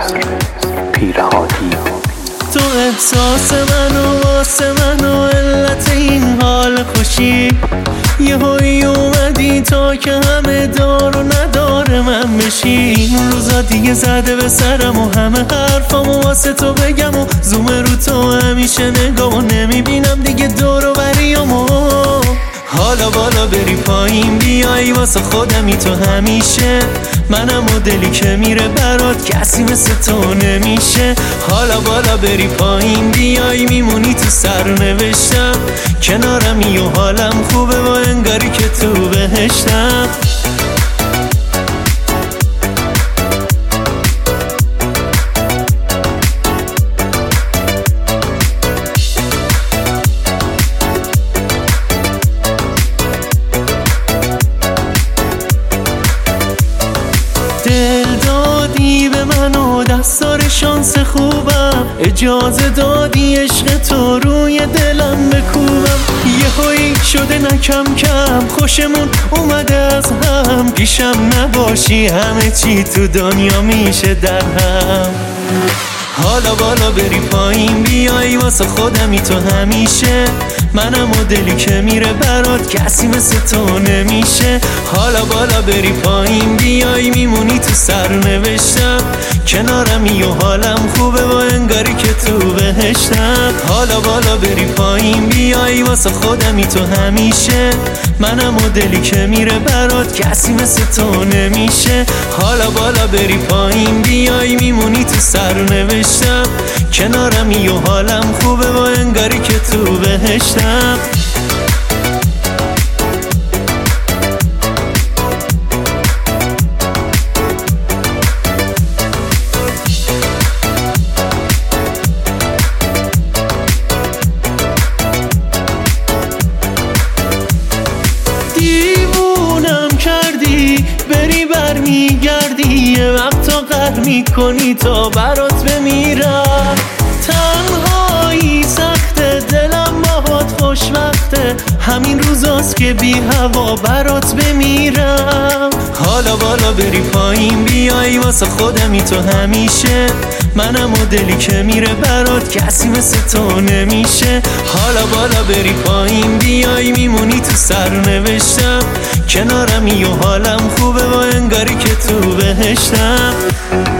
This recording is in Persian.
پیرهادی. تو احساس منو واسه منو علت این حال خوشی، یه هایی اومدی تا که همه دار و نداره من بشی. این روزا دیگه زده به سرم و همه حرفامو واسه تو بگم و زوم رو تو همیشه نگامو نمیبینم دیگه دور و بریامو. حالا بالا بری پایین بیایی واسه خودمی تو همیشه، منم مدلی که میره برات کسی مثل تو نمیشه. حالا بالا بری پایین بیایی میمونی تو سرنوشتم، کنارمی و حالم خوبه و انگاری که تو بهشتم. دل دادی به من و دستار شانس خوبم، اجازه دادی عشق تو روی دلم بکوبم. یه هایی شده نکم کم خوشمون اومده از هم، پیشم نباشی همه چی تو دنیا میشه در هم. حالا بالا بری پایین بیایی واسه خودمی تو همیشه، منم مدلی که میره برات کسی مثل تو نمیشه. حالا بالا بری پایین بیایی میمونی تو سرنوشتم، کنارمی و حالم خوبه و انگاری که تو بهشتم. حالا بالا بری پایین بیایی واسه خودمی تو همیشه، منم مدلی که میره برات کسی مثل تو نمیشه. حالا بالا بری پایین بیایی میمونی تو سرنوشتم، کنارمی و حالم خوبه و انگاری که تو بهشتم. دیوونم کردی بری برمیگردی، یه وقتا قهر میکنی تا برات بمیرم. تنهایی سخته دلم باهات خوشوقته، همین روزاست که بی هوا برات بمیرم. حالا بالا بری پایین بیایی واسه خودمی تو همیشه، منم مدلی که میره برات کسی مثل تو نمیشه. حالا بالا بری پایین بیایی میمونی تو سرنوشتم، کنارمی و حالم خوبه و انگاری که تو بهشتم.